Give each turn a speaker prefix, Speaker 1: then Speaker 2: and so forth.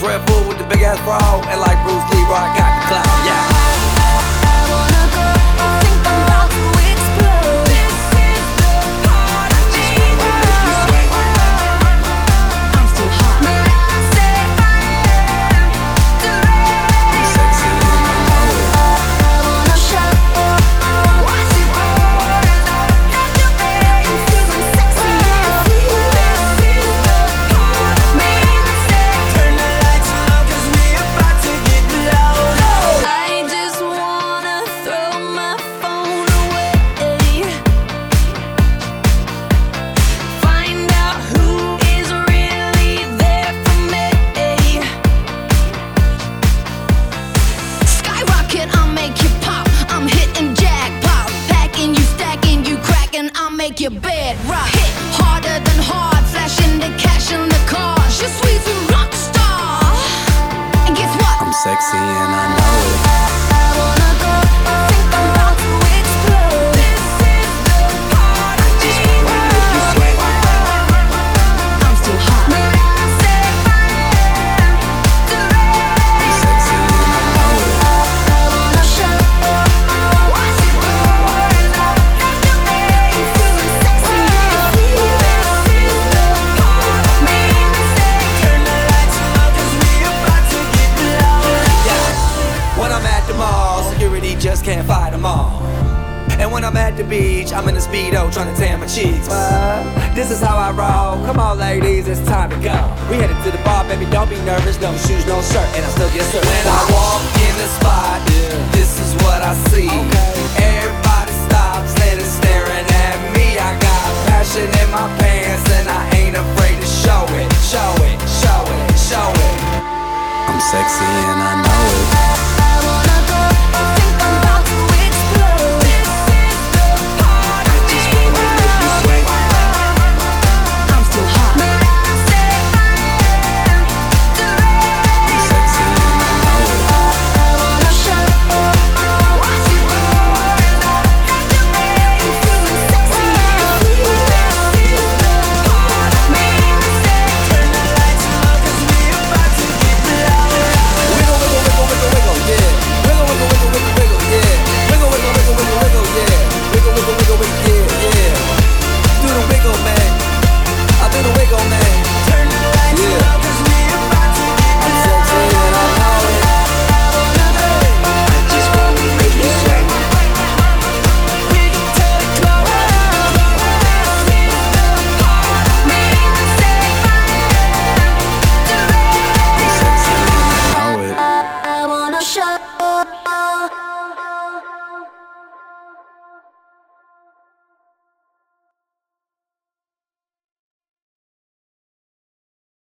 Speaker 1: Red Bull with the big ass bra, and like Bruce Lee, I got the clout, yeah.
Speaker 2: Make your bed rock, hit harder than hard, flashing the cash in the car. Je suis a rock star. And guess what?
Speaker 1: I'm sexy and I know it.
Speaker 2: I wanna go, think I'm about to explode. This is the part I just wanna make you sweat. I'm still hot, but I say I am the rest.
Speaker 1: I'm sexy and I know it.
Speaker 2: I wanna show what's it worth. Got to make feeling sexy. This is the part of me that says
Speaker 1: Turn the lights low, 'cause we about to get low. Yeah. When I'm at the mall, security just can't fight them all. And when I'm at the beach, I'm in a Speedo trying to tan my cheeks. This is how I roll. Come on, ladies, it's time to go. We headed to the bar, baby, don't be nervous. No shoes, no shirt, and I still get served. When I walk in the spot, this is what I see. Everybody stops and is staring at me. I got passion in my pants, and I ain't afraid to show it. Show it, show it, show it. I'm sexy and I know it.
Speaker 2: I wanna go, think I'm about to explode. This is the part I just wanna make you sweat. I'm still hot, but I say I am the rest.
Speaker 1: I'm sexy and I know it.
Speaker 2: I wanna show what's it worth. Got to make you feeling sexy. This is the part of me that says
Speaker 1: Turn the lights low, 'cause we about to get low. Wiggle, wiggle, wiggle, wiggle, wiggle, yeah. Wiggle, wiggle, wiggle, wiggle, wiggle, yeah. Wiggle, wiggle, wiggle, wiggle, wiggle, yeah. Wiggle, wiggle, wiggle, wiggle, yeah, yeah. Do the wiggle, man. I do the wiggle, man. Turn the lights low, 'cause we about to get low. I'm sexy and I know it. I just wanna make you sweat. Wiggle till it glows.
Speaker 2: this is the part of me that says I am the rest.
Speaker 1: I'm sexy and I know it.
Speaker 2: I wanna show